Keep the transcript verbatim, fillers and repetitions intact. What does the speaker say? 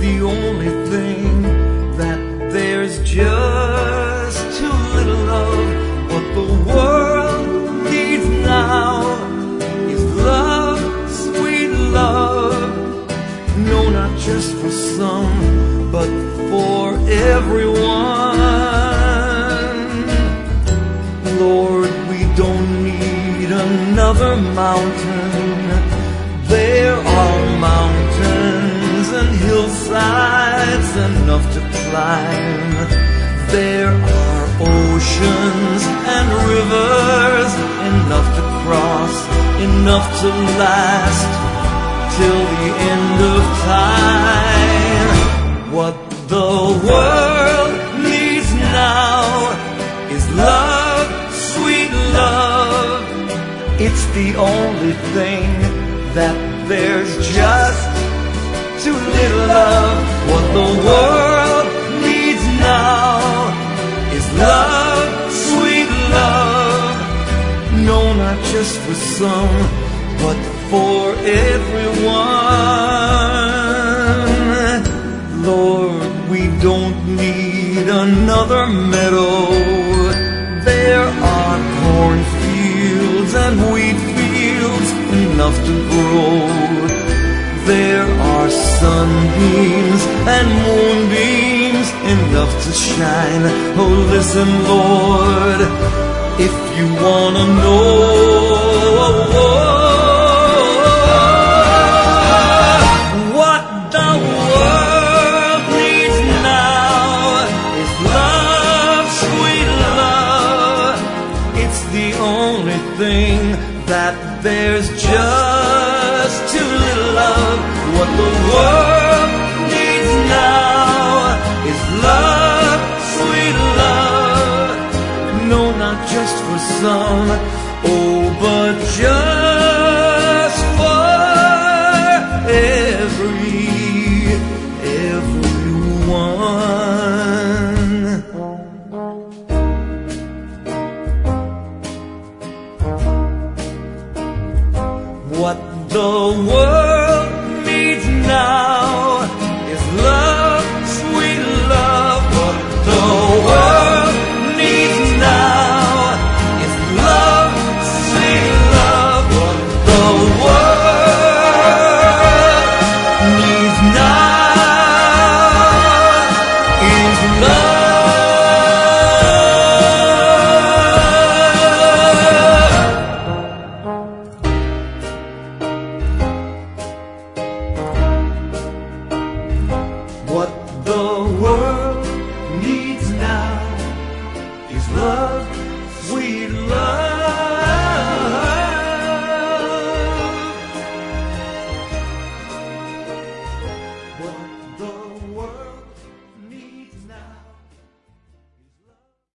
the only thing that there's just too little of. What the world needs now is love, sweet love. No, not just for some, but for everyone. Lord, we don't need another mountain. There are mountains and hillsides enough to climb. There are oceans and rivers enough to cross, enough to last till the end of time. What the world needs now is love, sweet love. It's the only thing that there's just too little of. What the world needs now is love, sweet love. No, not just for some, but for everyone. Lord, we don't need another meadow. There are cornfields and wheat fields enough to grow. There are sunbeams and moonbeams enough to shine. Oh, listen, Lord, if you wanna know what the world needs now is love, sweet love. It's the only thing that there's just too little of. What the world needs now is love, sweet love. No, not just for some, oh, but just for every, everyone. What the world needs now is love, sweet love. What the world needs now is love, sweet love. What the world needs now is What the world needs now is love.